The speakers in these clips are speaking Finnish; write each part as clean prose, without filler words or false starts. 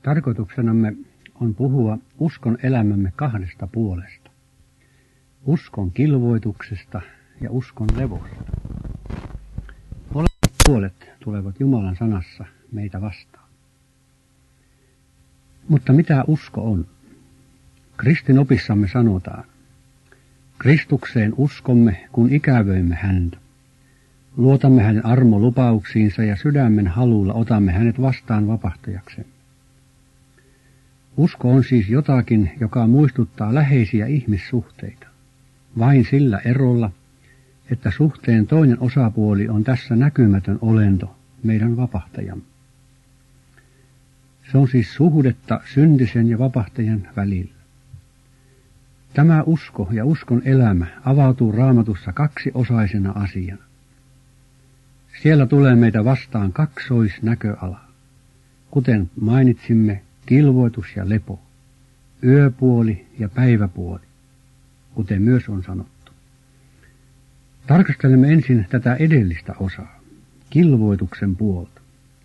Tarkoituksenamme on puhua uskon elämämme kahdesta puolesta. Uskon kilvoituksesta ja uskon levosta. Molemmat puolet tulevat Jumalan sanassa meitä vastaan. Mutta mitä usko on? Kristinopissamme sanotaan, Kristukseen uskomme, kun ikävöimme häntä. Luotamme hänen armolupauksiinsa ja sydämen halulla otamme hänet vastaan vapahtajaksemme. Usko on siis jotakin, joka muistuttaa läheisiä ihmissuhteita, vain sillä erolla, että suhteen toinen osapuoli on tässä näkymätön olento, meidän vapahtajamme. Se on siis suhdetta syntisen ja vapahtajan välillä. Tämä usko ja uskon elämä avautuu Raamatussa kaksiosaisena asiana. Siellä tulee meitä vastaan kaksoisnäköala, kuten mainitsimme, kilvoitus ja lepo, yöpuoli ja päiväpuoli, kuten myös on sanottu. Tarkastelemme ensin tätä edellistä osaa, kilvoituksen puolta.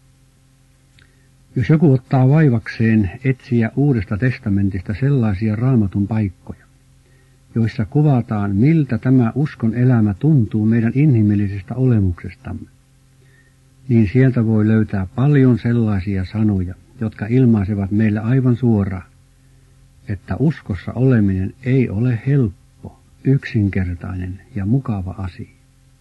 Jos joku ottaa vaivakseen etsiä Uudesta testamentista sellaisia Raamatun paikkoja, joissa kuvataan, miltä tämä uskon elämä tuntuu meidän inhimillisestä olemuksestamme, niin sieltä voi löytää paljon sellaisia sanoja, jotka ilmaisevat meille aivan suoraan, että uskossa oleminen ei ole helppo, yksinkertainen ja mukava asia.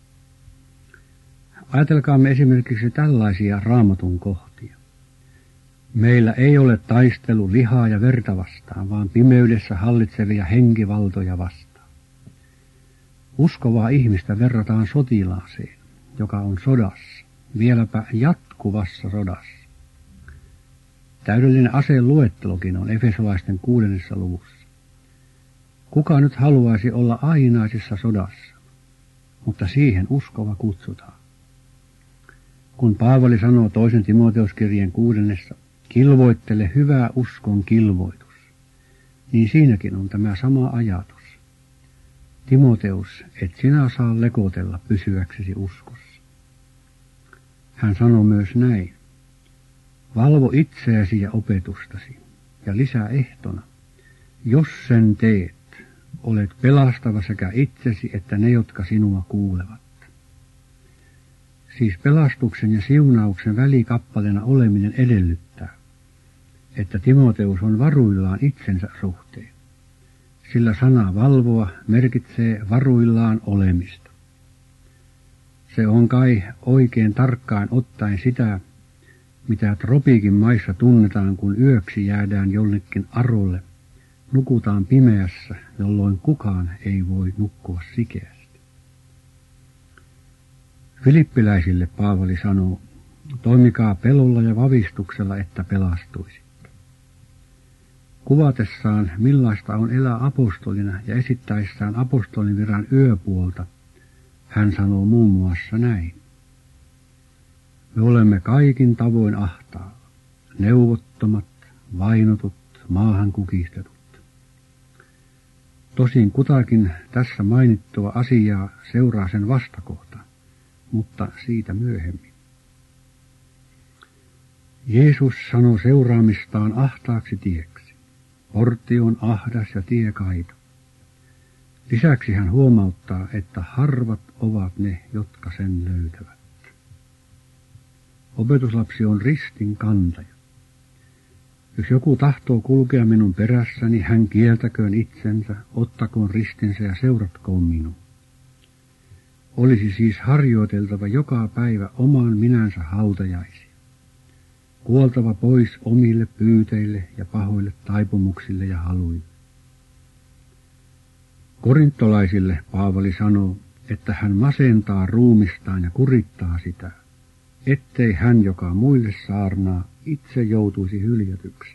Ajatelkaamme esimerkiksi tällaisia Raamatun kohtia. Meillä ei ole taistelu lihaa ja verta vastaan, vaan pimeydessä hallitsevia henkivaltoja vastaan. Uskovaa ihmistä verrataan sotilaaseen, joka on sodassa, vieläpä jatkuvassa sodassa. Täydellinen aseluettelokin on Efesolaisten 6. luvussa. Kuka nyt haluaisi olla ainaisessa sodassa, mutta siihen uskova kutsutaan. Kun Paavali sanoo 2. Timoteuskirjeen 6. kilvoittele hyvä uskon kilvoitus, niin siinäkin on tämä sama ajatus. Timoteus, et sinä saa lekotella pysyäksesi uskossa. Hän sanoo myös näin. Valvo itseäsi ja opetustasi, ja lisää ehtona, jos sen teet, olet pelastava sekä itsesi että ne, jotka sinua kuulevat. Siis pelastuksen ja siunauksen välikappaleena oleminen edellyttää, että Timoteus on varuillaan itsensä suhteen, sillä sana valvoa merkitsee varuillaan olemista. Se on kai oikein tarkkaan ottaen sitä, mitä tropiikin maissa tunnetaan, kun yöksi jäädään jollekin arolle, nukutaan pimeässä, jolloin kukaan ei voi nukkua sikeästi. Filippiläisille Paavali sanoo, toimikaa pelolla ja vavistuksella, että pelastuisitte. Kuvatessaan, millaista on elää apostolina ja esittäessään apostolin viran yöpuolta, hän sanoo muun muassa näin. Me olemme kaikin tavoin ahtaalla, neuvottomat, vainotut, maahan kukistetut. Tosin kutakin tässä mainittua asiaa seuraa sen vastakohta, mutta siitä myöhemmin. Jeesus sanoi seuraamistaan ahtaaksi tieksi. Portti on ahdas ja tie kaito. Lisäksi hän huomauttaa, että harvat ovat ne, jotka sen löytävät. Opetuslapsi on ristin kantaja. Jos joku tahtoo kulkea minun perässäni, hän kieltäköön itsensä, ottakoon ristinsä ja seuratkoon minun. Olisi siis harjoiteltava joka päivä oman minänsä hautajaisia. Kuoltava pois omille pyyteille ja pahoille taipumuksille ja haluille. Korintolaisille Paavali sanoo, että hän masentaa ruumistaan ja kurittaa sitä, ettei hän, joka muille saarnaa, itse joutuisi hyljätyksi.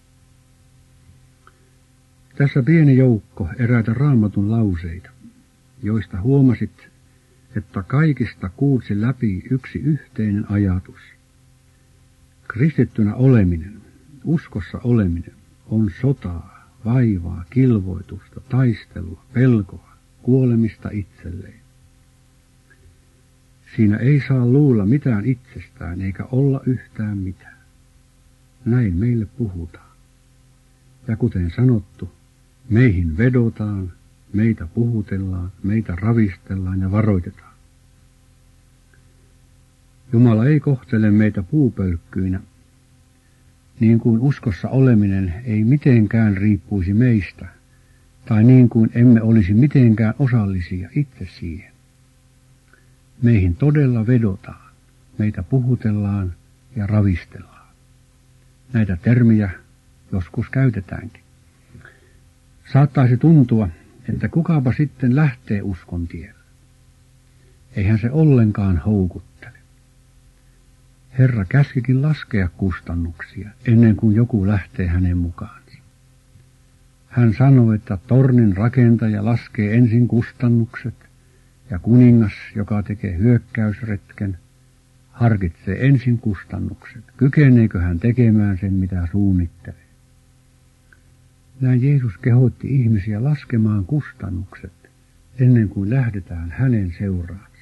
Tässä pieni joukko eräitä Raamatun lauseita, joista huomasit, että kaikista kuulsi läpi yksi yhteinen ajatus. Kristittynä oleminen, uskossa oleminen, on sotaa, vaivaa, kilvoitusta, taistelua, pelkoa, kuolemista itselleen. Siinä ei saa luulla mitään itsestään eikä olla yhtään mitään. näin meille puhutaan. Ja kuten sanottu, meihin vedotaan, meitä puhutellaan, meitä ravistellaan ja varoitetaan. Jumala ei kohtele meitä puupölkkyinä, niin kuin uskossa oleminen ei mitenkään riippuisi meistä, tai niin kuin emme olisi mitenkään osallisia itse siihen. Meihin todella vedotaan, meitä puhutellaan ja ravistellaan. Näitä termiä joskus käytetäänkin. Saattaisi tuntua, että kukapa sitten lähtee uskon tielle. Eihän se ollenkaan houkuttele. Herra käskikin laskea kustannuksia ennen kuin joku lähtee hänen mukaansa. Hän sanoi, että tornin rakentaja laskee ensin kustannukset ja kuningas, joka tekee hyökkäysretken, harkitsee ensin kustannukset. Kykeneekö hän tekemään sen, mitä suunnittelee? Näin Jeesus kehotti ihmisiä laskemaan kustannukset ennen kuin lähdetään hänen seuraansa.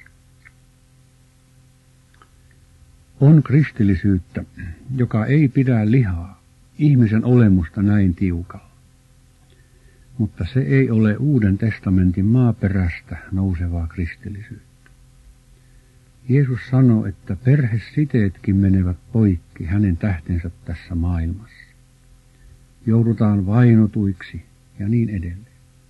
On kristillisyyttä, joka ei pidä lihaa, ihmisen olemusta näin tiukalla. Mutta se ei ole Uuden testamentin maaperästä nousevaa kristillisyyttä. Jeesus sanoi, että perhesiteetkin menevät poikki hänen tähtensä tässä maailmassa. Joudutaan vainotuiksi ja niin edelleen.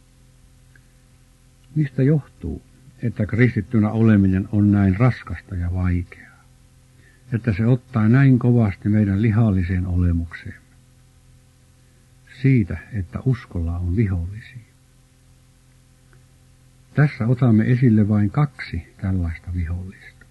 Mistä johtuu, että kristittynä oleminen on näin raskasta ja vaikeaa? Että se ottaa näin kovasti meidän lihalliseen olemukseemme? Siitä, että uskolla on vihollisia. Tässä otamme esille vain 2 tällaista vihollista.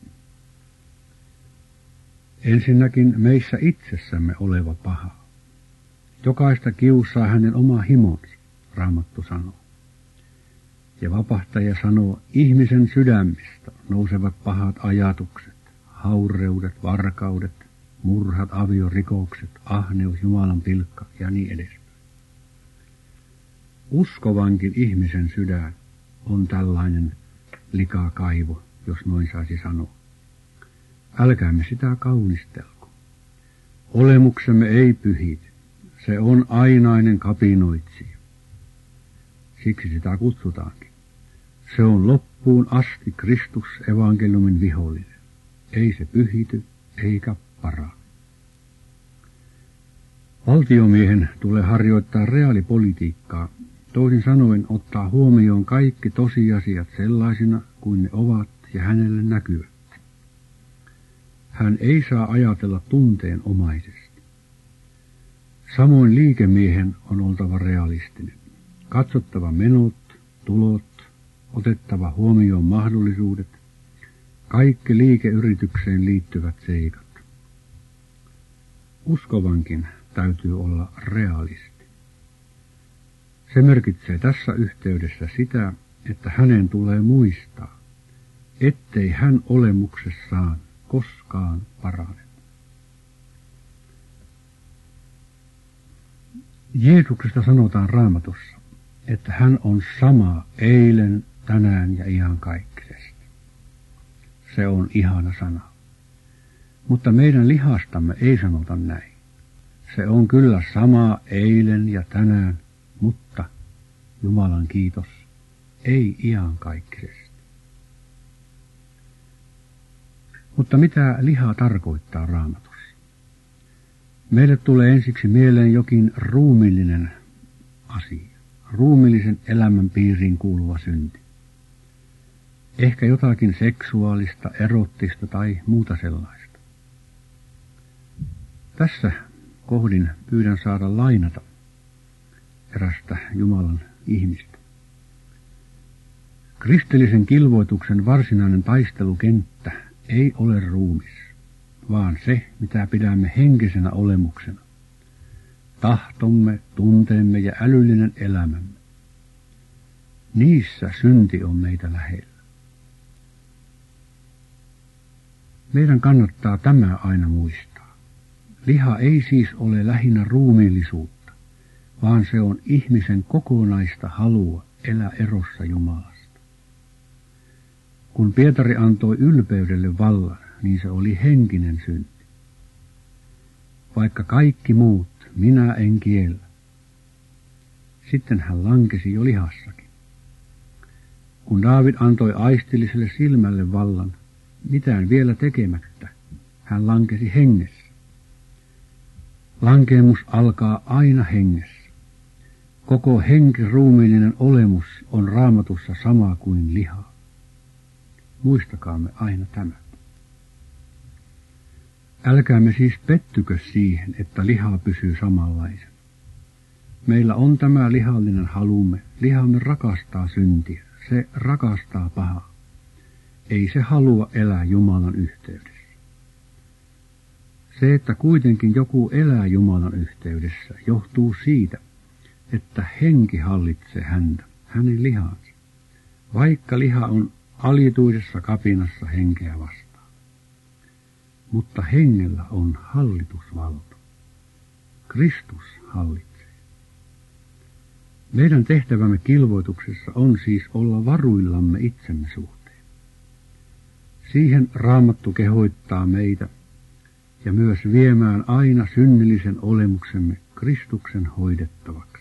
Ensinnäkin meissä itsessämme oleva paha. Jokaista kiusaa hänen oma himonsa, Raamattu sanoo. Ja vapahtaja sanoo, ihmisen sydämistä nousevat pahat ajatukset, haureudet, varkaudet, murhat, aviorikokset, ahneus, Jumalan pilkka ja niin edespäin. Uskovankin ihmisen sydän on tällainen likakaivo, jos noin saisi sanoa. Älkäämme sitä kaunistelko. Olemuksemme ei pyhity. Se on ainainen kapinoitsija. Siksi sitä kutsutaankin. Se on loppuun asti Kristus evankeliumin vihollinen. Ei se pyhity eikä parane. Valtiomiehen tulee harjoittaa reaalipolitiikkaa, toisin sanoen ottaa huomioon kaikki tosiasiat sellaisina kuin ne ovat ja hänelle näkyvät. Hän ei saa ajatella tunteenomaisesti. Samoin liikemiehen on oltava realistinen. Katsottava menot, tulot, otettava huomioon mahdollisuudet, kaikki liikeyritykseen liittyvät seikat. Uskovankin täytyy olla realisti. Se merkitsee tässä yhteydessä sitä, että hänen tulee muistaa, ettei hän olemuksessaan koskaan parane. Jeesuksesta sanotaan Raamatussa, että hän on sama eilen, tänään ja iankaikkisesti. Se on ihana sana. Mutta meidän lihastamme ei sanota näin. Se on kyllä sama eilen ja tänään, mutta Jumalan kiitos, ei iankaikkisesti. Mutta mitä liha tarkoittaa Raamatussa? Meille tulee ensiksi mieleen jokin ruumiillinen asia, ruumiillisen elämän piiriin kuuluva synti. Ehkä jotakin seksuaalista, erottista tai muuta sellaista. Tässä kohdin pyydän saada lainata erästä Jumalan ihmistä. Kristillisen kilvoituksen varsinainen taistelukenttä ei ole ruumis, vaan se, mitä pidämme henkisenä olemuksena. Tahtomme, tunteemme ja älyllinen elämämme. Niissä synti on meitä lähellä. Meidän kannattaa tämä aina muistaa. Liha ei siis ole lähinnä ruumiillisuutta, vaan se on ihmisen kokonaista halua elää erossa Jumalasta. Kun Pietari antoi ylpeydelle vallan, niin se oli henkinen synti. vaikka kaikki muut minä en kiellä. Sitten hän lankesi jo lihassakin. Kun Daavid antoi aistilliselle silmälle vallan, mitään vielä tekemättä, hän lankesi hengessä. Lankeemus alkaa aina hengessä. Koko henkiruumiillinen olemus on Raamatussa sama kuin liha. Muistakaamme aina tämä. Älkäämme siis pettykö siihen, että liha pysyy samanlaisen. Meillä on tämä lihallinen halumme. Lihamme rakastaa syntiä. Se rakastaa pahaa. Ei se halua elää Jumalan yhteydessä. Se, että kuitenkin joku elää Jumalan yhteydessä, johtuu siitä, että henki hallitsee häntä, hänen lihansa, vaikka liha on alituisessa kapinassa henkeä vastaan. Mutta hengellä on hallitusvalta. Kristus hallitsee. Meidän tehtävämme kilvoituksessa on siis olla varuillamme itsemme suhteen. Siihen Raamattu kehoittaa meitä ja myös viemään aina synnillisen olemuksemme Kristuksen hoidettavaksi.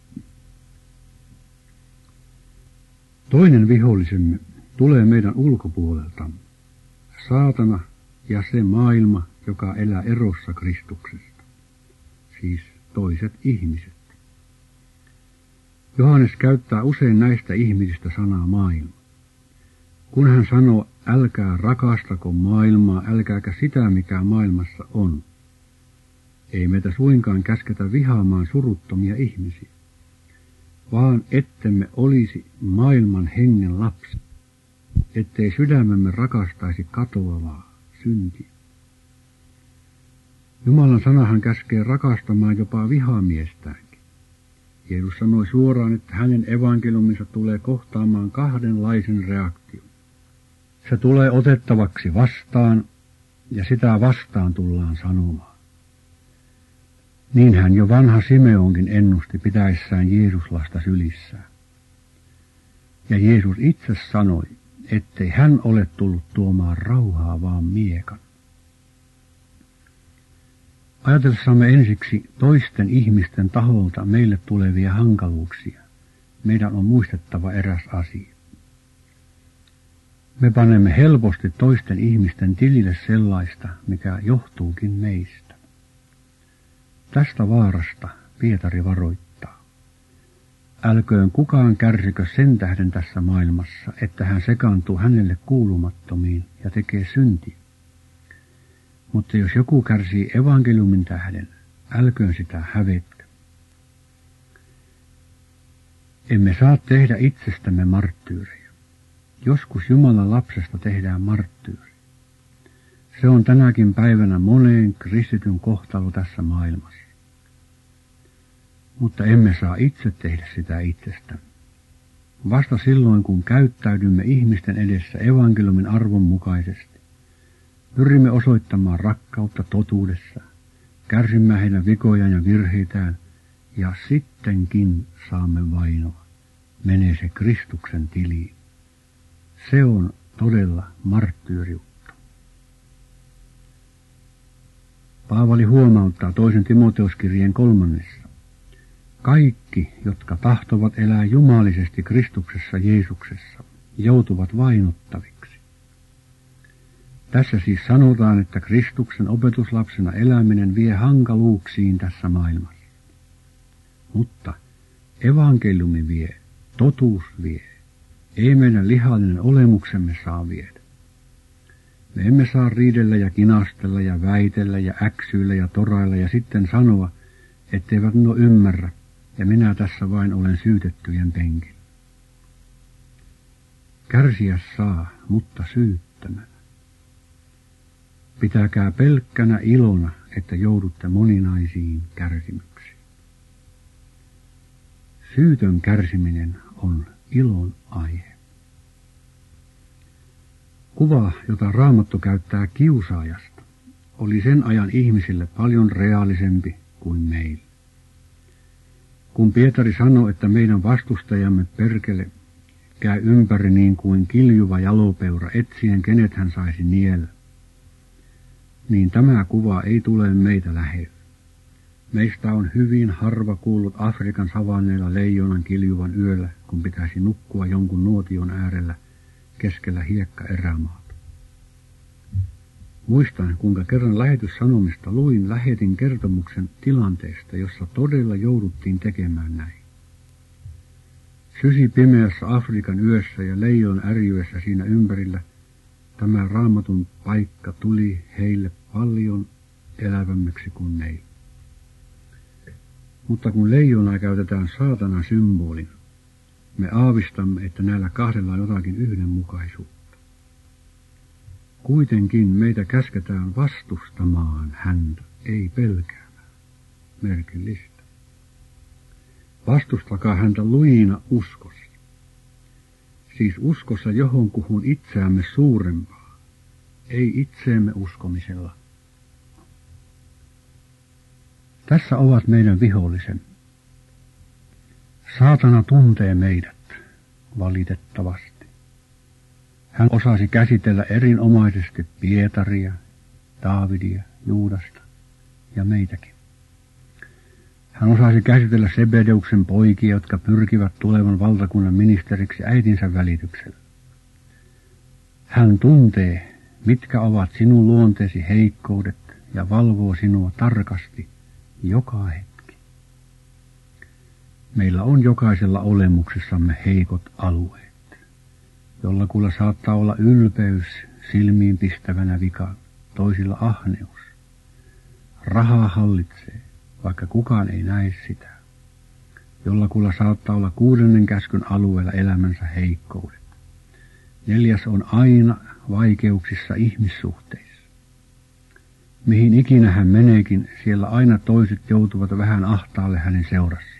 Toinen vihollisemme tulee meidän ulkopuoleltamme, saatana ja se maailma, joka elää erossa Kristuksesta, siis toiset ihmiset. Johannes käyttää usein näistä ihmisistä sanaa maailma. Kun hän sanoo, älkää rakastako maailmaa, älkääkä sitä, mikä maailmassa on. Ei meitä suinkaan käsketä vihaamaan suruttomia ihmisiä, vaan ettemme olisi maailman hengen lapsi, ettei sydämemme rakastaisi katoavaa syntiä. Jumalan sanahan käskee rakastamaan jopa vihamiestäänkin. Jeesus sanoi suoraan, että hänen evankeliuminsa tulee kohtaamaan kahdenlaisen reaktion. Se tulee otettavaksi vastaan, ja sitä vastaan tullaan sanomaan. Niin hän jo vanha Simeonkin ennusti pitäessään Jeesuslasta sylissään. Ja Jeesus itse sanoi, ettei hän ole tullut tuomaan rauhaa, vaan miekan. Ajatellessamme ensiksi toisten ihmisten taholta meille tulevia hankaluuksia, meidän on muistettava eräs asia. Me panemme helposti toisten ihmisten tilille sellaista, mikä johtuukin meistä. Tästä vaarasta Pietari varoittaa. Älköön kukaan kärsikö sen tähden tässä maailmassa, että hän sekaantuu hänelle kuulumattomiin ja tekee syntiä. Mutta jos joku kärsii evankeliumin tähden, älköön sitä hävetkö. Emme saa tehdä itsestämme marttyyrejä. Joskus Jumalan lapsesta tehdään marttyyri. Se on tänäkin päivänä moneen kristityn kohtalo tässä maailmassa. Mutta emme saa itse tehdä sitä itsestämme. Vasta silloin, kun käyttäydymme ihmisten edessä evankeliumin arvon mukaisesti, pyrimme osoittamaan rakkautta totuudessa, kärsimään heidän vikojaan ja virheitään, ja sittenkin saamme vainoa. Menee se Kristuksen tiliin. Se on todella marttyyriutta. Paavali huomauttaa 2. Timoteuskirjeen 3. Kaikki, jotka tahtovat elää jumalisesti Kristuksessa Jeesuksessa, joutuvat vainottaviksi. Tässä siis sanotaan, että Kristuksen opetuslapsena eläminen vie hankaluuksiin tässä maailmassa. Mutta evankeliumi vie, totuus vie, ei meidän lihallinen olemuksemme saa viedä. Me emme saa riidellä ja kinastella ja väitellä ja äksyillä ja torailla ja sitten sanoa, etteivät nuo ymmärrä, ja minä tässä vain olen syytettyjen penkillä. Kärsiä saa, mutta syyttämänä. Pitäkää pelkkänä ilona, että joudutte moninaisiin kärsimyksiin. Syytön kärsiminen on ilon aihe. Kuva, jota Raamattu käyttää kiusaajasta, oli sen ajan ihmisille paljon reaalisempi kuin meillä. Kun Pietari sanoi, että meidän vastustajamme perkele käy ympäri niin kuin kiljuva jalopeura etsien, kenet hän saisi niellä, niin tämä kuva ei tule meitä lähelle. Meistä on hyvin harva kuullut Afrikan savanneilla leijonan kiljuvan yöllä, kun pitäisi nukkua jonkun nuotion äärellä keskellä hiekkaerämaata. Muistan, kuinka kerran lähetyssanomista luin lähetin kertomuksen tilanteesta, jossa todella jouduttiin tekemään näin. Sysi pimeässä Afrikan yössä ja leijon ärjyessä siinä ympärillä tämä raamatun paikka tuli heille paljon elävämmäksi kuin meille. Mutta kun leijonaa käytetään saatanan symbolina, me aavistamme, että näillä kahdella on jotakin yhdenmukaisuutta. Kuitenkin meitä käsketään vastustamaan häntä, ei pelkäämään. Merkillistä. Vastustakaa häntä lujina uskossa. Siis uskossa johonkuhun itseämme suurempaa, ei itseemme uskomisella. Tässä ovat meidän vihollisemme. Saatana tuntee meidät, valitettavasti. Hän osasi käsitellä erinomaisesti Pietaria, Daavidia, Juudasta ja meitäkin. Hän osasi käsitellä Sebedeuksen poikia, jotka pyrkivät tulevan valtakunnan ministeriksi äitinsä välityksellä. Hän tuntee, mitkä ovat sinun luonteesi heikkoudet ja valvoo sinua tarkasti joka hetki. Meillä on jokaisella olemuksessamme heikot alueet. Jollakulla saattaa olla ylpeys silmiin pistävänä vika, toisilla ahneus. Rahaa hallitsee, vaikka kukaan ei näe sitä. Jollakulla saattaa olla 6. käskyn alueella elämänsä heikkoudet. 4. on aina vaikeuksissa ihmissuhteissa. Mihin ikinä hän meneekin, siellä aina toiset joutuvat vähän ahtaalle hänen seurassaan.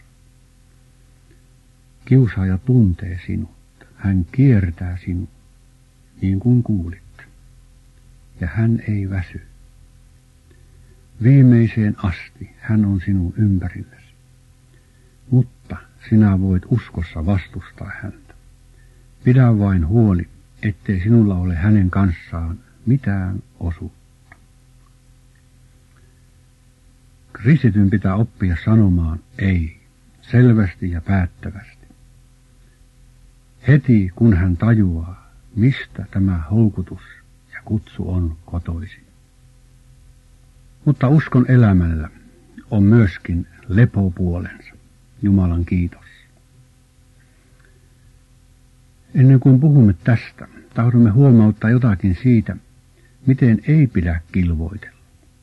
Kiusaaja tuntee sinut. Hän kiertää sinut, niin kuin kuulit. Ja hän ei väsy. Viimeiseen asti hän on sinun ympärilläsi. Mutta sinä voit uskossa vastustaa häntä. Pidä vain huoli, ettei sinulla ole hänen kanssaan mitään osuutta. Kristityn pitää oppia sanomaan ei, selvästi ja päättävästi. Heti kun hän tajuaa, mistä tämä houkutus ja kutsu on kotoisin. Mutta uskon elämällä on myöskin lepopuolensa, Jumalan kiitos. Ennen kuin puhumme tästä, tahdomme huomauttaa jotakin siitä, miten ei pidä kilvoitella.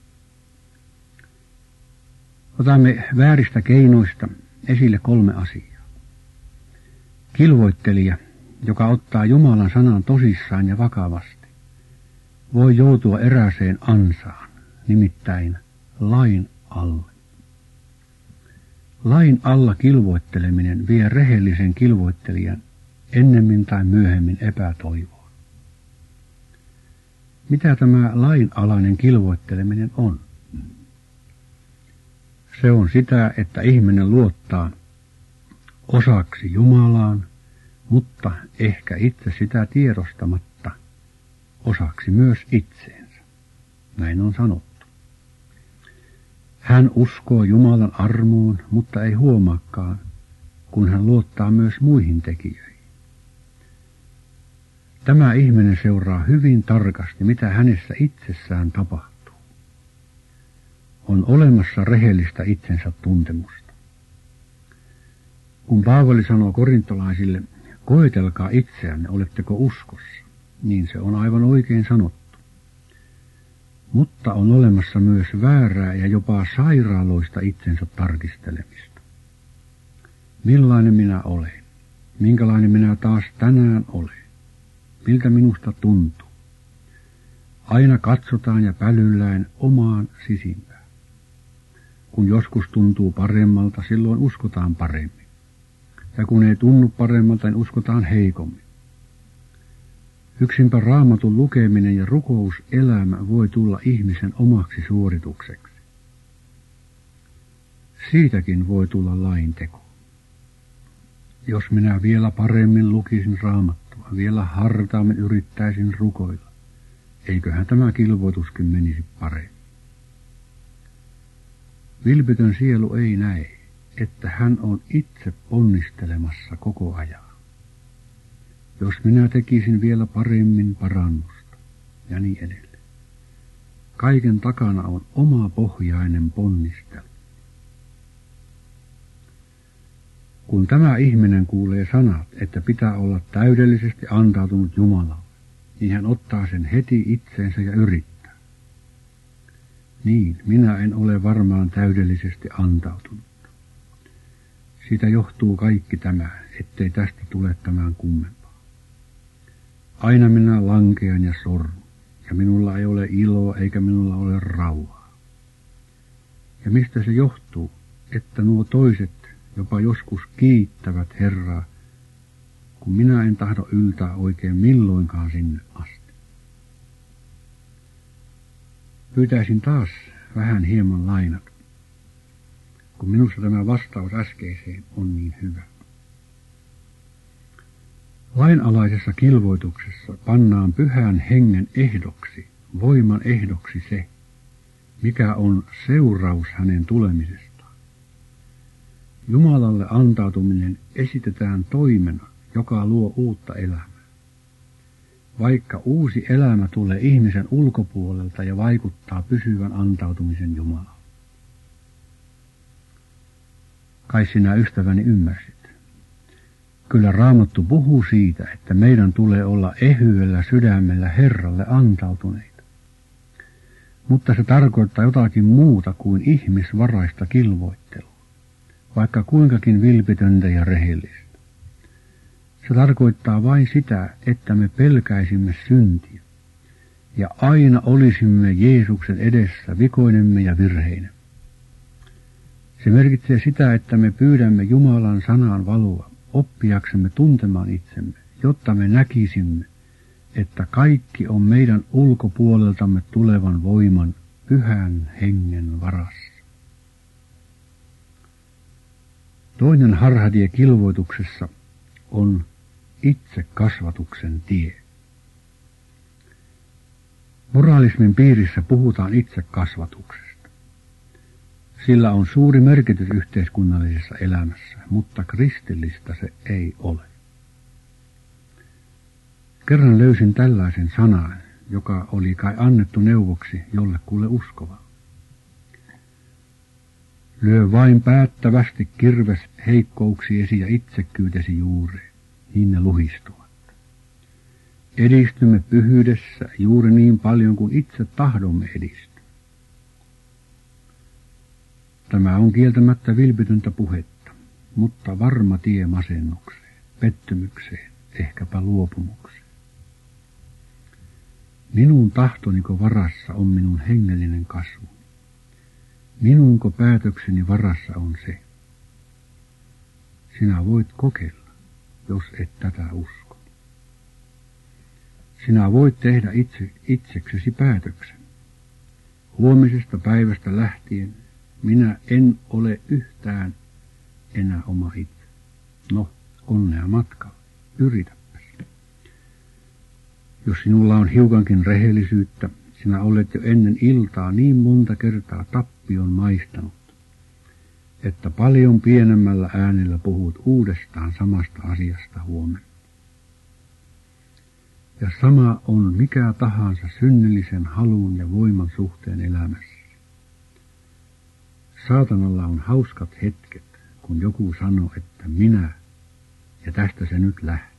Otamme vääristä keinoista esille 3 asiaa. Kilvoittelija, joka ottaa Jumalan sanan tosissaan ja vakavasti, voi joutua erääseen ansaan, nimittäin lain alle. Lain alla kilvoitteleminen vie rehellisen kilvoittelijan ennemmin tai myöhemmin epätoivoon. Mitä tämä lainalainen kilvoitteleminen on? Se on sitä, että ihminen luottaa osaksi Jumalaan, mutta ehkä itse sitä tiedostamatta osaksi myös itseensä. Näin on sanottu. Hän uskoo Jumalan armoon, mutta ei huomaakaan, kun hän luottaa myös muihin tekijöihin. Tämä ihminen seuraa hyvin tarkasti, mitä hänessä itsessään tapahtuu. On olemassa rehellistä itsensä tuntemusta. Kun Paavali sanoo korintolaisille, koetelkaa itseänne, oletteko uskossa, niin se on aivan oikein sanottu. Mutta on olemassa myös väärää ja jopa sairaaloista itsensä tarkistelemista. Millainen minä olen? Minkälainen minä taas tänään olen? Miltä minusta tuntuu? Aina katsotaan ja pälyllään omaan sisimpään. Kun joskus tuntuu paremmalta, silloin uskotaan paremmin. Ja kun ei tunnu paremmalta, niin uskotaan heikommin. Yksinpä Raamatun lukeminen ja rukouselämä voi tulla ihmisen omaksi suoritukseksi. Siitäkin voi tulla lainteko. Jos minä vielä paremmin lukisin Raamattua, vielä hartaammin yrittäisin rukoilla, eiköhän tämä kilvoituskin menisi paremmin. Vilpitön sielu ei näe, että hän on itse ponnistelemassa koko ajan. Jos minä tekisin vielä paremmin parannusta, ja niin edelleen. Kaiken takana on oma pohjainen ponnistelu. Kun tämä ihminen kuulee sanat, että pitää olla täydellisesti antautunut Jumalalle, niin hän ottaa sen heti itseensä ja yrittää. Niin, minä en ole varmaan täydellisesti antautunut. Siitä johtuu kaikki tämä, ettei tästä tule tämän kummempaa. Aina minä lankean ja sorrun, ja minulla ei ole iloa eikä minulla ole rauhaa. Ja mistä se johtuu, että nuo toiset jopa joskus kiittävät Herraa, kun minä en tahdo yltää oikein milloinkaan sinne asti. Pyytäisin taas vähän hieman lainata, kun minusta tämä vastaus äskeiseen on niin hyvä. Lainalaisessa kilvoituksessa pannaan Pyhän Hengen ehdoksi, voiman ehdoksi se, mikä on seuraus hänen tulemisestaan. Jumalalle antautuminen esitetään toimena, joka luo uutta elämää. Vaikka uusi elämä tulee ihmisen ulkopuolelta ja vaikuttaa pysyvän antautumisen Jumalaan. Kai sinä, ystäväni, ymmärsit. Kyllä Raamattu puhuu siitä, että meidän tulee olla ehyellä sydämellä Herralle antautuneita. Mutta se tarkoittaa jotakin muuta kuin ihmisvaraista kilvoittelua, vaikka kuinkakin vilpitöntä ja rehellistä. Se tarkoittaa vain sitä, että me pelkäisimme syntiä ja aina olisimme Jeesuksen edessä vikoinemme ja virheinemme. Se merkitsee sitä, että me pyydämme Jumalan sanan valoa oppiaksemme tuntemaan itsemme, jotta me näkisimme, että kaikki on meidän ulkopuoleltamme tulevan voiman Pyhän Hengen varassa. Toinen harhatie kilvoituksessa on itse kasvatuksen tie. Moraalismin piirissä puhutaan itse kasvatuksesta. Sillä on suuri merkitys yhteiskunnallisessa elämässä, mutta kristillistä se ei ole. Kerran löysin tällaisen sanan, joka oli kai annettu neuvoksi jollekulle uskovalle. Lyö vain päättävästi kirves heikkouksiesi ja itsekkyytesi juureen, niin ne luhistuvat. Edistymme pyhyydessä juuri niin paljon kuin itse tahdomme edistyä. Tämä on kieltämättä vilpitöntä puhetta, mutta varma tie masennukseen, pettymykseen, ehkäpä luopumukseen. Minun tahtoniko varassa on minun hengellinen kasvu? Minunko päätökseni varassa on se? Sinä voit kokeilla, jos et tätä usko. Sinä voit tehdä itseksesi päätöksen. Huomisesta päivästä lähtien minä en ole yhtään enää oma itse. No, onnea matkalla. Yritäpäs. Jos sinulla on hiukankin rehellisyyttä, sinä olet jo ennen iltaa niin monta kertaa tappion maistanut, että paljon pienemmällä äänellä puhut uudestaan samasta asiasta huomenna. Ja sama on mikä tahansa synnillisen halun ja voiman suhteen elämässä. Saatanalla on hauskat hetket, kun joku sanoo, että minä, ja tästä se nyt lähtee.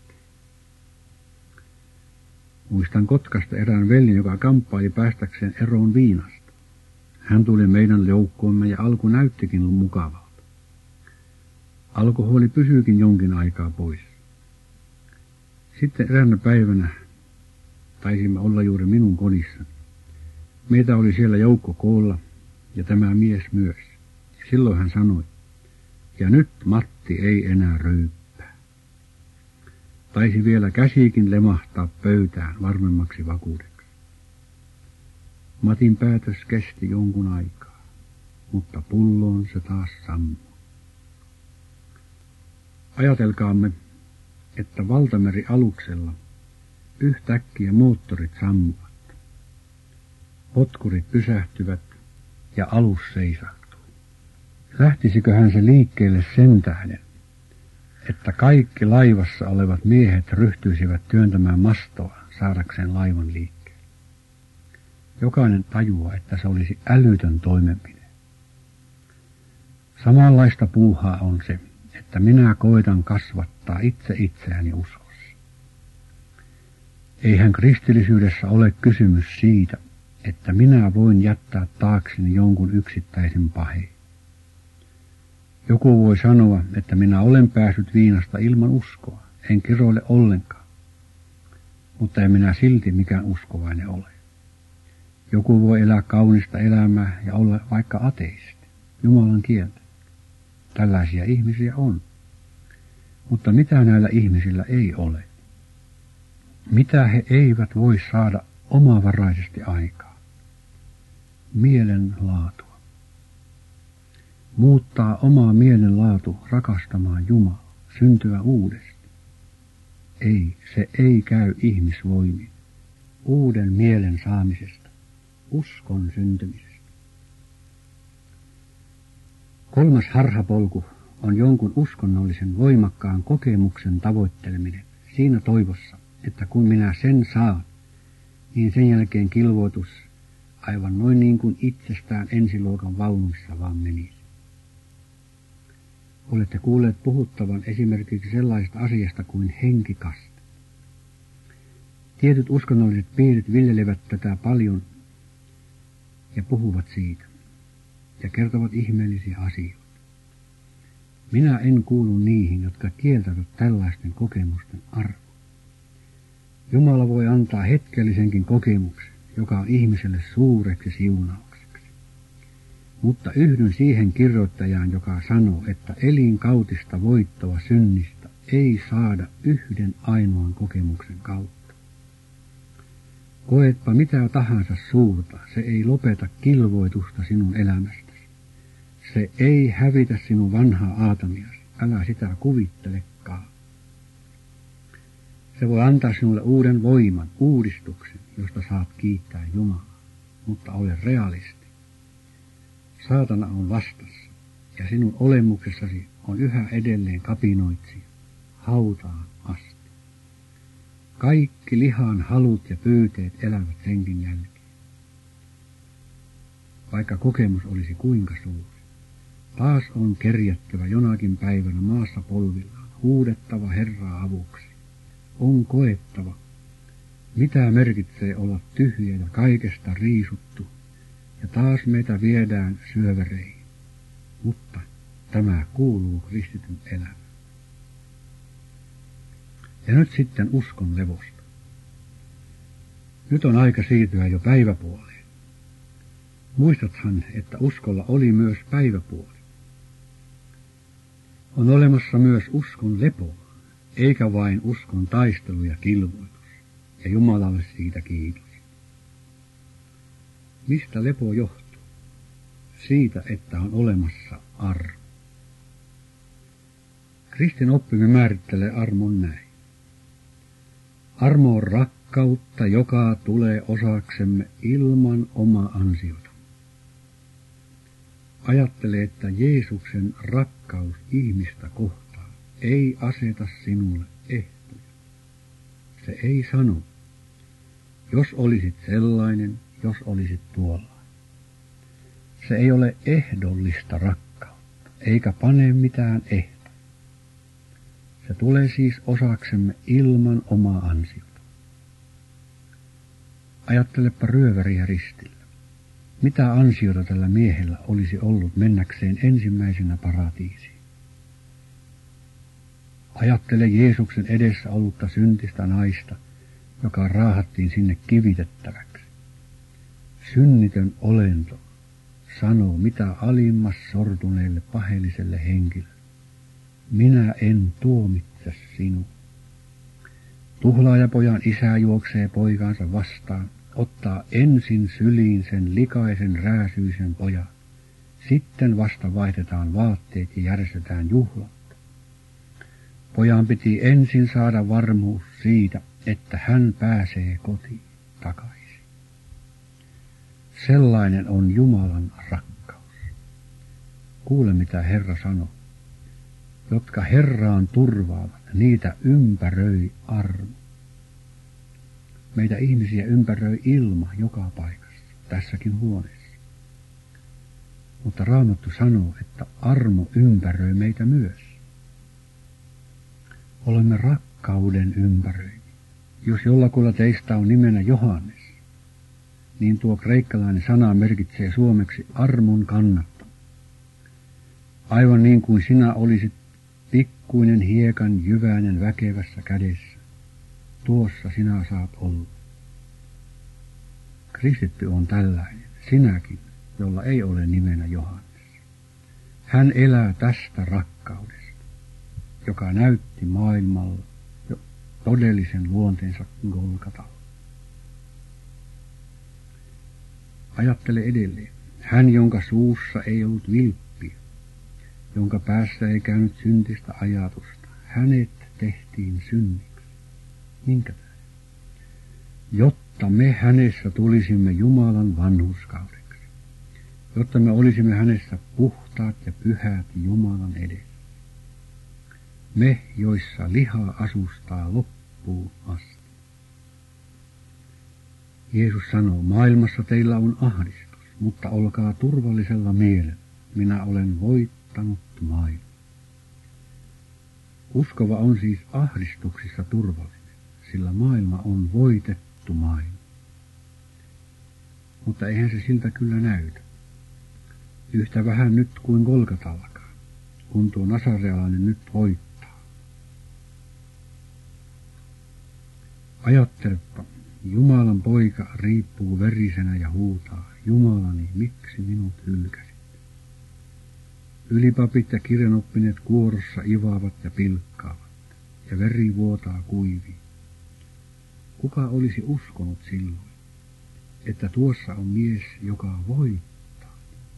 Muistan Kotkasta erään veljen, joka kamppaili päästäkseen eroon viinasta. Hän tuli meidän joukkoomme ja alku näyttikin mukavalta. Alkoholi pysyykin jonkin aikaa pois. Sitten eräänä päivänä taisimme olla juuri minun kodissani. Meitä oli siellä joukko koolla ja tämä mies myös. Ja silloin hän sanoi, ja nyt Matti ei enää ryyppää. Taisi vielä käsikin lemahtaa pöytään varmemmaksi vakuudeksi. Matin päätös kesti jonkun aikaa, mutta pulloon se taas sammui. Ajatelkaamme, että valtamerialuksella yhtäkkiä moottorit sammuvat. Potkurit pysähtyvät ja alus seisahtuu. Lähtisiköhän se liikkeelle sen tähden, että kaikki laivassa olevat miehet ryhtyisivät työntämään mastoa saadakseen laivan liikkeelle? Jokainen tajuaa, että se olisi älytön toimenpide. Samanlaista puuhaa on se, että minä koitan kasvattaa itse itseäni uskossa. Eihän kristillisyydessä ole kysymys siitä, että minä voin jättää taakseni jonkun yksittäisen paheen. Joku voi sanoa, että minä olen päässyt viinasta ilman uskoa, en kiroile ollenkaan, mutta en minä silti mikään uskovainen ole. Joku voi elää kaunista elämää ja olla vaikka ateisti, Jumalan kieltä. Tällaisia ihmisiä on. Mutta mitä näillä ihmisillä ei ole? Mitä he eivät voi saada omavaraisesti aikaa? Mielenlaatua. Muuttaa omaa mielenlaatu rakastamaan Jumalaa, syntyä uudesti. Ei, se ei käy ihmisvoimin. Uuden mielen saamisesta, uskon syntymisestä. Kolmas harhapolku on jonkun uskonnollisen voimakkaan kokemuksen tavoitteleminen siinä toivossa, että kun minä sen saan, niin sen jälkeen kilvoitus aivan noin niin kuin itsestään ensiluokan vaunuissa vaan menisi. Olette kuulleet puhuttavan esimerkiksi sellaisesta asiasta kuin henkikaste. Tietyt uskonnolliset piirit viljelevät tätä paljon ja puhuvat siitä ja kertovat ihmeellisiä asioita. Minä en kuulu niihin, jotka kieltävät tällaisten kokemusten arvon. Jumala voi antaa hetkellisenkin kokemuksen, joka on ihmiselle suureksi siunaukseksi. Mutta yhdyn siihen kirjoittajaan, joka sanoo, että elinkautista voittoa synnistä ei saada yhden ainoan kokemuksen kautta. Koetpa mitä tahansa suurta, se ei lopeta kilvoitusta sinun elämästäsi. Se ei hävitä sinun vanhaa aatamiasi, älä sitä kuvittelekaan. Se voi antaa sinulle uuden voiman, uudistuksen, josta saat kiittää Jumalaa, mutta ole realisti. Saatana on vastassa, ja sinun olemuksessasi on yhä edelleen kapinoitsija, hautaan asti. Kaikki lihan halut ja pyyteet elävät senkin jälkeen. Vaikka kokemus olisi kuinka suuri, taas on kerjättävä jonakin päivänä maassa polvillaan, huudettava Herraa avuksi. On koettava, mitä merkitsee olla tyhjä ja kaikesta riisuttu, ja taas meitä viedään syövereihin. Mutta tämä kuuluu kristityn elämään. Ja nyt sitten uskon levosta. Nyt on aika siirtyä jo päiväpuoleen. Muistathan, että uskolla oli myös päiväpuoli. On olemassa myös uskon lepo, eikä vain uskon taistelu ja kilvoitus, ja Jumalalle siitä kiitos. Mistä lepo johtuu? Siitä, että on olemassa armo. Kristin oppimme määrittelee armon näin. Armo on rakkautta, joka tulee osaksemme ilman omaa ansiota. Ajattele, että Jeesuksen rakkaus ihmistä kohtaan ei aseta sinulle ehtoja. Se ei sano, jos olisit sellainen, jos olisit tuollainen. Se ei ole ehdollista rakkautta, eikä pane mitään ehtoja. Se tulee siis osaksemme ilman omaa ansiota. Ajattelepa ryöväriä ristillä. Mitä ansiota tällä miehellä olisi ollut mennäkseen ensimmäisenä paratiisiin? Ajattele Jeesuksen edessä ollutta syntistä naista, joka raahattiin sinne kivitettäväksi. Synnitön olento sanoo mitä alimmas sortuneelle paheelliselle henkilölle. Minä en tuomitse sinua. Tuhlaajapojan isä juoksee poikaansa vastaan, ottaa ensin syliin sen likaisen rääsyisen pojan. Sitten vasta vaihdetaan vaatteet ja järjestetään juhlat. Pojan piti ensin saada varmuus siitä, että hän pääsee kotiin takaisin. Sellainen on Jumalan rakkaus. Kuule, mitä Herra sanoo. Jotka Herraan turvaavat, niitä ympäröi armo. Meitä ihmisiä ympäröi ilma joka paikassa, tässäkin huoneessa. Mutta Raamattu sanoo, että armo ympäröi meitä myös. Olemme rakkauden ympäröimi. Jos jollakulla teistä on nimenä Johannes, niin tuo kreikkalainen sana merkitsee suomeksi armon kannattama. Aivan niin kuin sinä olisit pikkuinen hiekan jyväinen väkevässä kädessä, tuossa sinä saat olla. Kristitty on tällainen, sinäkin, jolla ei ole nimenä Johannes. Hän elää tästä rakkaudesta, joka näytti maailmalla jo todellisen luonteensa Golgatalla. Ajattele edelleen. Hän, jonka suussa ei ollut vilppiä, jonka päässä ei käynyt syntistä ajatusta, hänet tehtiin synniksi. Minkä tähden? Jotta me hänessä tulisimme Jumalan vanhurskaudeksi, jotta me olisimme hänessä puhtaat ja pyhät Jumalan edessä. Me, joissa liha asustaa loppuun asti. Jeesus sanoo, maailmassa teillä on ahdistus, mutta olkaa turvallisella mielellä. Minä olen voittanut maailman. Uskova on siis ahdistuksissa turvallinen, sillä maailma on voitettu maailma. Mutta eihän se siltä kyllä näytä. Yhtä vähän nyt kuin Golgatallakaan, kun tuo nasarealainen nyt voittaa. Ajattelepa, Jumalan poika riippuu verisenä ja huutaa, Jumalani, miksi minut hylkäsit? Ylipapit ja kirjanoppineet kuorossa ivaavat ja pilkkaavat, ja veri vuotaa kuiviin. Kuka olisi uskonut silloin, että tuossa on mies, joka voittaa?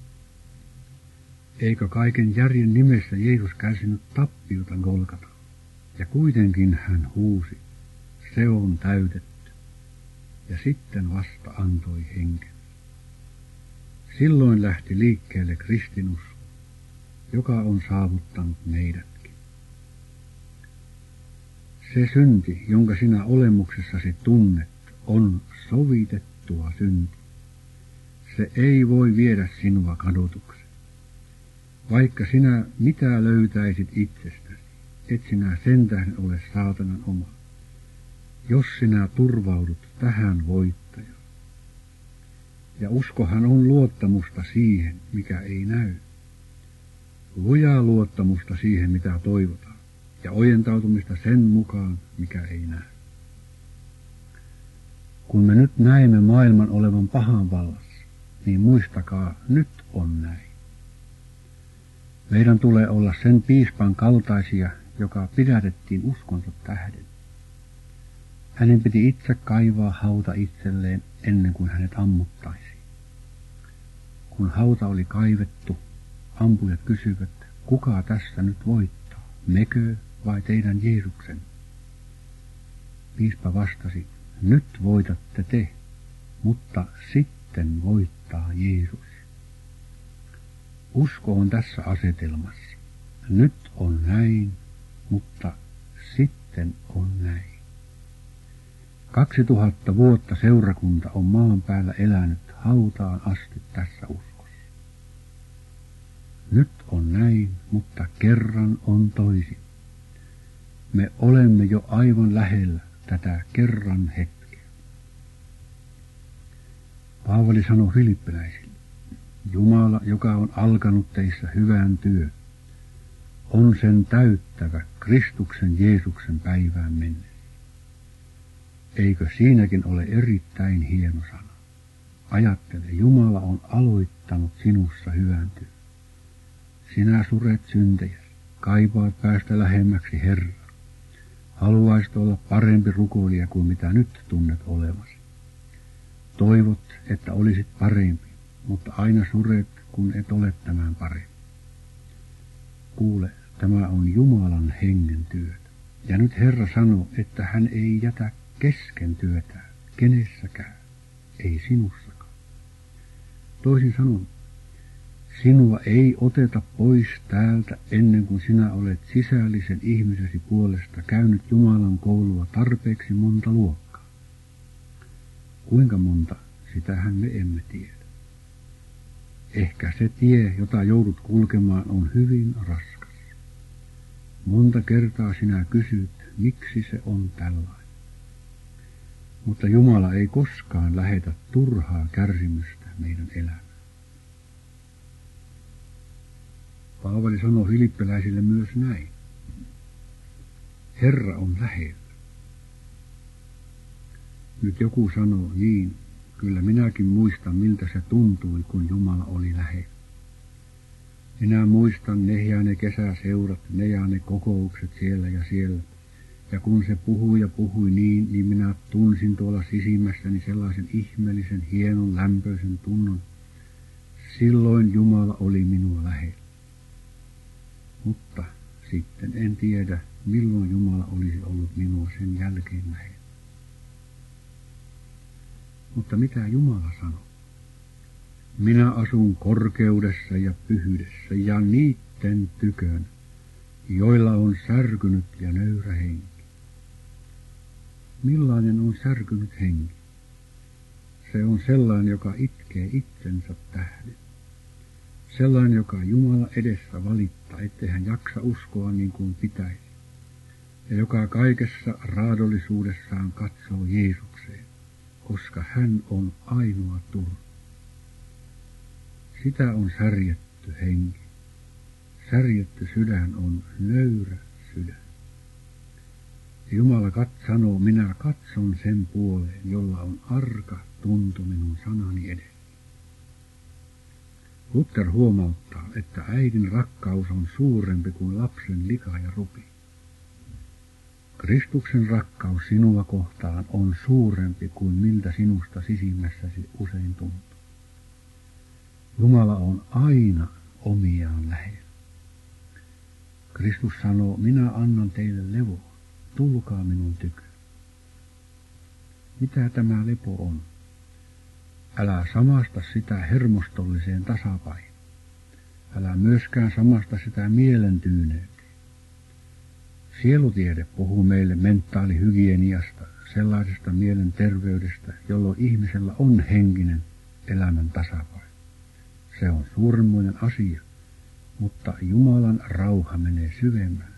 Eikö kaiken järjen nimessä Jeesus kärsinyt tappiota Golgatalla? Ja kuitenkin hän huusi, se on täytetty. Ja sitten vasta antoi henken. Silloin lähti liikkeelle kristinusko, joka on saavuttanut meidätkin. Se synti, jonka sinä olemuksessasi tunnet, on sovitettua syntiä. Se ei voi viedä sinua kadotukseen. Vaikka sinä mitä löytäisit itsestäsi, et sinä sen tähden ole saatanan oma. Jos sinä turvaudut tähän voittajaan. Ja uskohan on luottamusta siihen, mikä ei näy. Lujaa luottamusta siihen, mitä toivotaan, ja ojentautumista sen mukaan, mikä ei näy. Kun me nyt näemme maailman olevan pahan vallassa, niin muistakaa, nyt on näin. Meidän tulee olla sen piispan kaltaisia, joka pidätettiin uskonsa tähden. Hänen piti itse kaivaa hauta itselleen ennen kuin hänet ammuttaisiin. Kun hauta oli kaivettu, ampujat kysyivät, kuka tässä nyt voittaa, mekö vai teidän Jeesuksen? Piispa vastasi, nyt voitatte te, mutta sitten voittaa Jeesus. Usko on tässä asetelmassa. Nyt on näin, mutta sitten on näin. 2000 vuotta seurakunta on maan päällä elänyt hautaan asti tässä uskossa. Nyt on näin, mutta kerran on toisin. Me olemme jo aivan lähellä tätä kerran hetkeä. Paavali sanoi filippiläisille, Jumala, joka on alkanut teissä hyvän työn, on sen täyttävä Kristuksen Jeesuksen päivään mennessä. Eikö siinäkin ole erittäin hieno sana? Ajattele, Jumala on aloittanut sinussa hyvän työn. Sinä suret syntejä, kaipaat päästä lähemmäksi Herraa. Haluaisit olla parempi rukoilija kuin mitä nyt tunnet olevasi. Toivot, että olisit parempi, mutta aina suret, kun et ole tämän parempi. Kuule, tämä on Jumalan hengen työtä. Ja nyt Herra sanoo, että hän ei jätä kesken työtään kenessäkään, ei sinussakaan. Toisin sanon, Sinua ei oteta pois täältä ennen kuin sinä olet sisällisen ihmisesi puolesta käynyt Jumalan koulua tarpeeksi monta luokkaa. Kuinka monta, sitähän me emme tiedä. Ehkä se tie, jota joudut kulkemaan, on hyvin raskas. Monta kertaa sinä kysyt, miksi se on tällainen. Mutta Jumala ei koskaan lähetä turhaa kärsimystä meidän elämään. Paavali sanoi filippiläisille myös näin. Herra on lähellä. Nyt joku sanoo niin, kyllä minäkin muistan miltä se tuntui, kun Jumala oli lähellä. Minä muistan ne ja ne kesäseurat, ne ja ne kokoukset siellä ja siellä. Ja kun se puhui ja puhui niin minä tunsin tuolla sisimmässäni sellaisen ihmeellisen, hienon, lämpöisen tunnon. Silloin Jumala oli minua lähellä. Mutta sitten en tiedä, milloin Jumala olisi ollut minua sen jälkeen lähellä. Mutta mitä Jumala sanoi? Minä asun korkeudessa ja pyhyydessä ja niitten tykön, joilla on särkynyt ja nöyrä henki. Millainen on särkynyt henki? Se on sellainen, joka itkee itsensä tähden. Sellainen, joka Jumala edessä valittaa, ettei hän jaksa uskoa niin kuin pitäisi. Ja joka kaikessa raadollisuudessaan katsoo Jeesukseen, koska hän on ainoa turva. Sitä on särjetty henki. Särjetty sydän on nöyrä sydän. Jumala sanoo, minä katson sen puoleen, jolla on arka tunto minun sanani edessä. Luther huomauttaa, että äidin rakkaus on suurempi kuin lapsen lika ja rupi. Kristuksen rakkaus sinua kohtaan on suurempi kuin miltä sinusta sisimmässäsi usein tuntuu. Jumala on aina omiaan lähellä. Kristus sanoo, minä annan teille levoa, tulkaa minun tyköön. Mitä tämä lepo on? Älä samasta sitä hermostolliseen tasapainoon. Älä myöskään samasta sitä mielentyyneyteen. Sielutiede puhuu meille mentaalihygieniasta, sellaisesta mielenterveydestä, jolloin ihmisellä on henkinen elämän tasapaino. Se on suuremmoinen asia, mutta Jumalan rauha menee syvemmälle.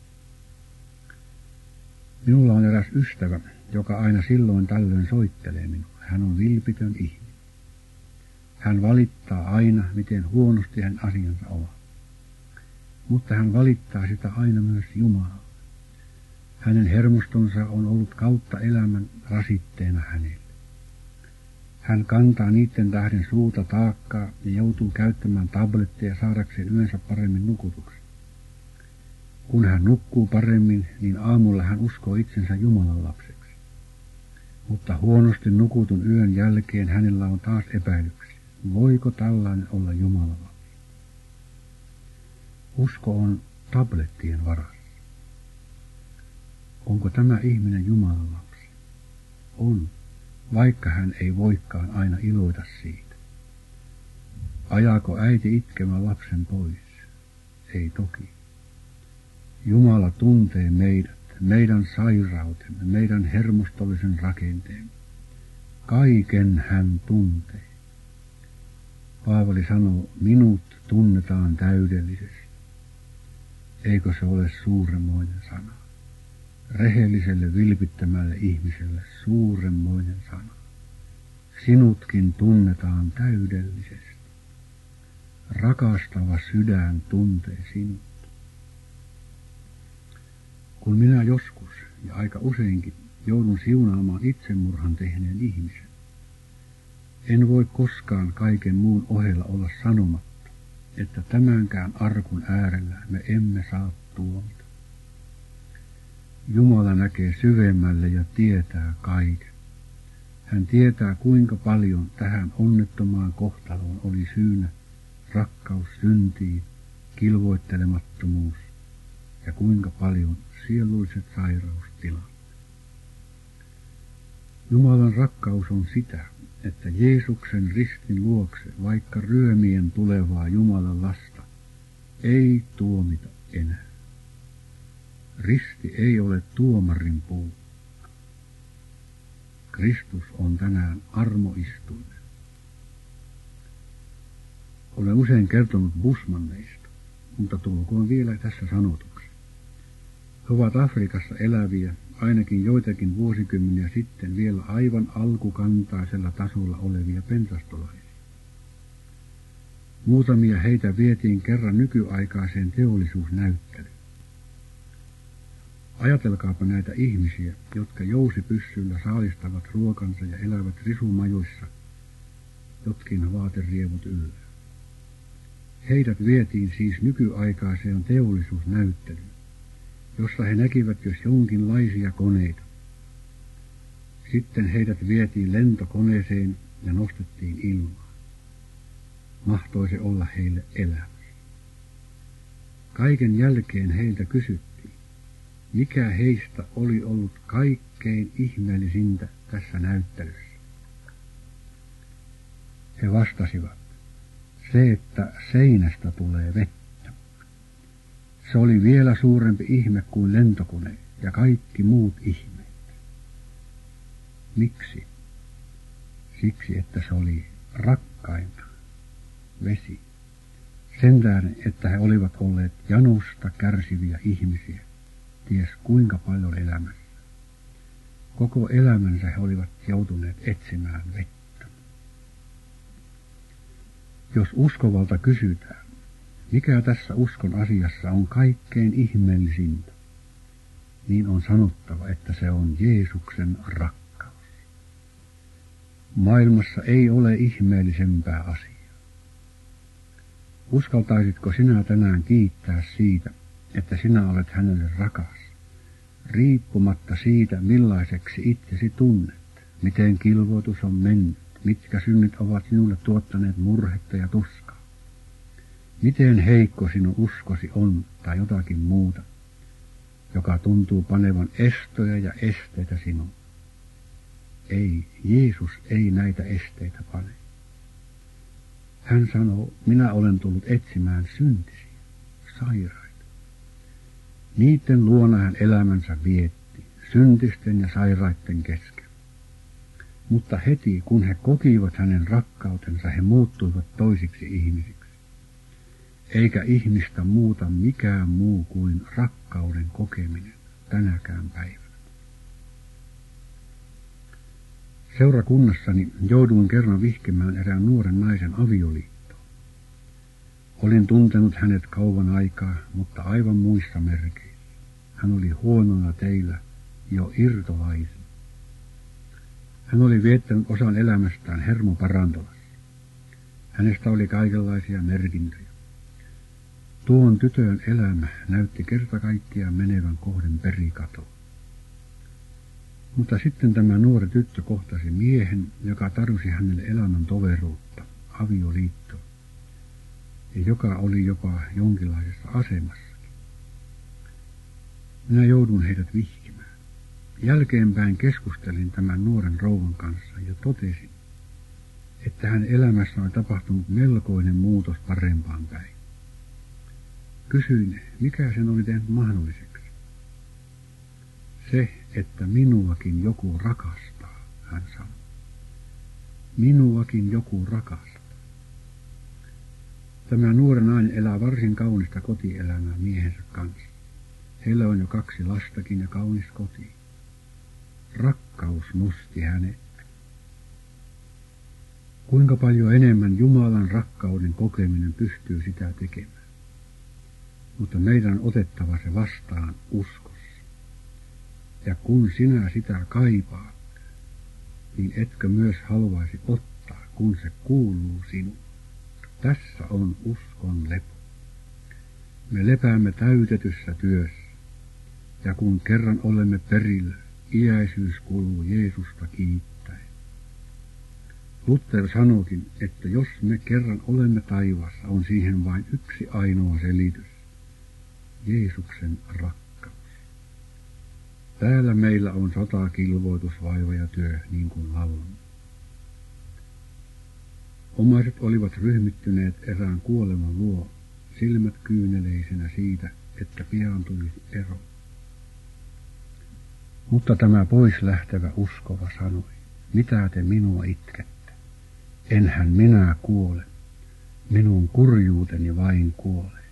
Minulla on eräs ystävä, joka aina silloin tällöin soittelee minulle. Hän on vilpitön ihminen. Hän valittaa aina, miten huonosti hän asiansa ovat. Mutta hän valittaa sitä aina myös Jumalalle. Hänen hermostonsa on ollut kautta elämän rasitteena hänelle. Hän kantaa niiden tähden suurta taakkaa ja joutuu käyttämään tabletteja saadakseen yönsä paremmin nukutuksi. Kun hän nukkuu paremmin, niin aamulla hän uskoo itsensä Jumalan lapseksi. Mutta huonosti nukutun yön jälkeen hänellä on taas epäilyksiä. Voiko tällainen olla Jumalan lapsi? Usko on tablettien varassa. Onko tämä ihminen Jumalan lapsi? On, vaikka hän ei voikaan aina iloita siitä. Ajaako äiti itkemään lapsen pois? Ei toki. Jumala tuntee meidät, meidän sairautemme, meidän hermostollisen rakenteemme. Kaiken hän tuntee. Paavali sanoo, minut tunnetaan täydellisesti. Eikö se ole suuremmoinen sana? Rehelliselle vilpittömälle ihmiselle suuremmoinen sana. Sinutkin tunnetaan täydellisesti. Rakastava sydän tuntee sinut. Kun minä joskus ja aika useinkin joudun siunaamaan itsemurhan tehneen ihmisen, en voi koskaan kaiken muun ohella olla sanomatta, että tämänkään arkun äärellä me emme saa tuomita. Jumala näkee syvemmälle ja tietää kaiken. Hän tietää, kuinka paljon tähän onnettomaan kohtaloon oli syynä rakkaus syntiin, kilvoittelemattomuus ja kuinka paljon sieluiset sairaustilat. Jumalan rakkaus on sitä, että Jeesuksen ristin luokse, vaikka ryömien tulevaa Jumalan lasta, ei tuomita enää. Risti ei ole tuomarin puu. Kristus on tänään armoistuin. Olen usein kertonut busmanneista, mutta tulkoon vielä tässä sanotuksi. He ovat Afrikassa eläviä, ainakin joitakin vuosikymmeniä sitten vielä aivan alkukantaisella tasolla olevia pensastolaisia. Muutamia heitä vietiin kerran nykyaikaiseen teollisuusnäyttelyyn. Ajatelkaapa näitä ihmisiä, jotka jousipyssyllä saalistavat ruokansa ja elävät risumajoissa, jotkin vaaterievut yllä. Heidät vietiin siis nykyaikaiseen teollisuusnäyttelyyn, jossa he näkivät jos jonkinlaisia koneita. Sitten heidät vietiin lentokoneeseen ja nostettiin ilmaan. Mahtoi se olla heille elämä. Kaiken jälkeen heiltä kysyttiin, mikä heistä oli ollut kaikkein ihmeellisintä tässä näyttelyssä. He vastasivat, se, että seinästä tulee vettä. Se oli vielä suurempi ihme kuin lentokone ja kaikki muut ihmeet. Miksi? Siksi, että se oli rakkainta vesi. Sen tähden, että he olivat olleet janosta kärsiviä ihmisiä, ties kuinka paljon elämässä. Koko elämänsä he olivat joutuneet etsimään vettä. Jos uskovalta kysytään, mikä tässä uskon asiassa on kaikkein ihmeellisintä, niin on sanottava, että se on Jeesuksen rakkaus. Maailmassa ei ole ihmeellisempää asiaa. Uskaltaisitko sinä tänään kiittää siitä, että sinä olet hänelle rakas, riippumatta siitä, millaiseksi itsesi tunnet, miten kilvoitus on mennyt, mitkä synnit ovat sinulle tuottaneet murhetta ja tuskaa, miten heikko sinun uskosi on tai jotakin muuta, joka tuntuu panevan estoja ja esteitä sinuun. Ei, Jeesus ei näitä esteitä pane. Hän sanoo, minä olen tullut etsimään syntisiä, sairaita. Niiden luona hän elämänsä vietti, syntisten ja sairaiden kesken. Mutta heti kun he kokivat hänen rakkautensa, he muuttuivat toisiksi ihmisiksi. Eikä ihmistä muuta mikään muu kuin rakkauden kokeminen tänäkään päivänä. Seurakunnassani jouduin kerran vihkimään erään nuoren naisen avioliittoon. Olin tuntenut hänet kauan aikaa, mutta aivan muissa merkeissä. Hän oli huonona teillä, jo irtolaisen. Hän oli viettänyt osan elämästään hermoparantolassa. Hänestä oli kaikenlaisia merkintöjä. Tuon tytön elämä näytti kerta kaikkiaan menevän kohden perikatoon. Mutta sitten tämä nuori tyttö kohtasi miehen, joka tarjosi hänelle elämän toveruutta, avioliittoa, ja joka oli jopa jonkinlaisessa asemassakin. Minä joudun heidät vihkimään. Jälkeenpäin keskustelin tämän nuoren rouvan kanssa ja totesin, että hän elämässä oli tapahtunut melkoinen muutos parempaan päin. Kysyin, mikä sen oli tehnyt mahdolliseksi. Se, että minuakin joku rakastaa, hän sanoi. Minuakin joku rakastaa. Tämä nuori nainen elää varsin kaunista kotielämää miehensä kanssa. Heillä on jo 2 lastakin ja kaunis koti. Rakkaus nosti hänet. Kuinka paljon enemmän Jumalan rakkauden kokeminen pystyy sitä tekemään. Mutta meidän on otettava se vastaan uskossa. Ja kun sinä sitä kaipaat, niin etkö myös haluaisi ottaa, kun se kuuluu sinulle. Tässä on uskon lepo. Me lepäämme täytetyssä työssä, ja kun kerran olemme perillä, iäisyys kuluu Jeesusta kiittäen. Luther sanoikin, että jos me kerran olemme taivaassa, on siihen vain yksi ainoa selitys. Jeesuksen rakkaus. Täällä meillä on sota, kilvoitus, vaiva ja työ, niin kuin laulamme. Omaiset olivat ryhmittyneet erään kuoleman luo, silmät kyyneleisenä siitä, että pian tulisi ero. Mutta tämä pois lähtevä uskova sanoi, mitä te minua itkette? Enhän minä kuole, minun kurjuuteni vain kuolee.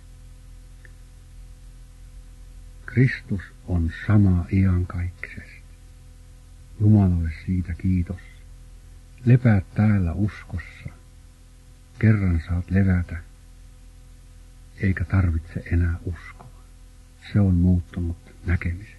Kristus on sama iankaikkisesti. Jumalalle siitä kiitos. Lepäät täällä uskossa. Kerran saat levätä, eikä tarvitse enää uskoa. Se on muuttunut näkemisen.